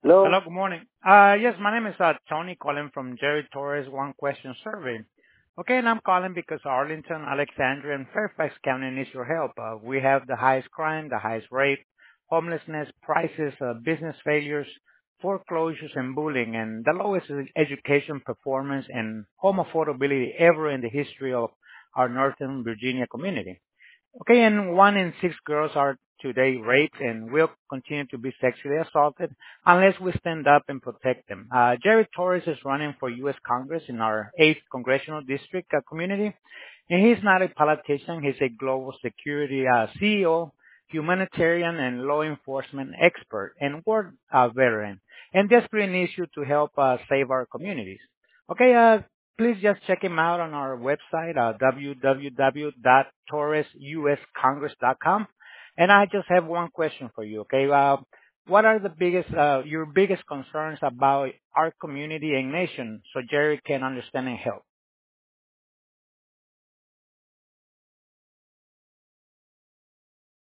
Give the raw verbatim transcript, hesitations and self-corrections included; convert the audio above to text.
Hello, Hello. good morning. Uh, yes, my name is uh, Tony calling from Jerry Torres One Question Survey. Okay, and I'm calling because Arlington, Alexandria, and Fairfax County needs your help. Uh, we have the highest crime, the highest rape, homelessness, prices, uh, business failures, foreclosures, and bullying, and the lowest ed- education performance and home affordability ever in the history of our Northern Virginia community. Okay, and one in six girls are today raped and will continue to be sexually assaulted unless we stand up and protect them. Uh, Jerry Torres is running for U S. Congress in our eighth congressional district uh, community, and he's not a politician. He's a global security uh, C E O, humanitarian and law enforcement expert, and war uh, veteran, and desperate issue to help uh, save our communities. Okay, uh, please just check him out on our website, uh, w w w dot torres u s congress dot com. And I just have one question for you, okay? Uh, what are the biggest, uh, your biggest concerns about our community and nation so Jerry can understand and help?